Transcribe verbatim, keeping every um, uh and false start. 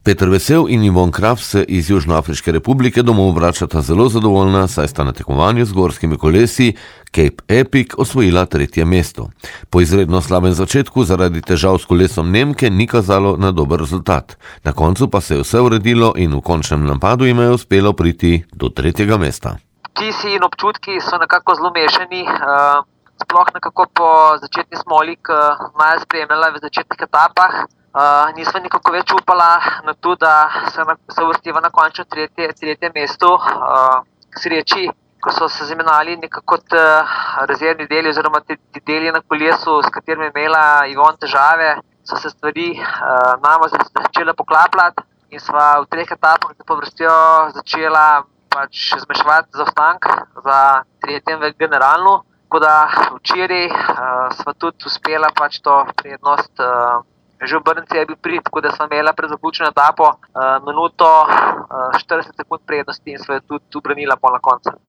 Peter Vesel in Yvonne Kraft se iz Južnoafriške republike domov vračata zelo zadovoljna, saj sta na tekmovanju z gorskimi kolesi Cape Epic osvojila tretje mesto. Po izredno slabem začetku zaradi težav s kolesom Nemke ni kazalo na dober rezultat. Na koncu pa se je vse uredilo in v končnem napadu jim je uspelo priti do tretjega mesta. Vtisi in občutki so nekako zelo mešani, sploh nekako po začetni smoli, ki Maja spremljala v začetnih etapah. Uh, nisva nikako več upala na to, da se, na, se uvrstiva na končno tretje, tretje mesto. Uh, k sreči, ko so se zamenjali nekako kot uh, rezervni deli oziroma ti deli na kolesu, s katerimi je imela Yvonne težave, so se stvari uh, nama začela poklapljati in sva v treh etapah po vrstjo začela pač zmanjševati zaostanek za tretjem generalno. Tako da včeraj uh, sva tudi uspela pač to prednost uh, že obrniti je bil prid, tako da smo imela pred zaključno etapo uh, minuto uh, štirideset sekund prednosti in smo jo tudi ubranila pol na koncu.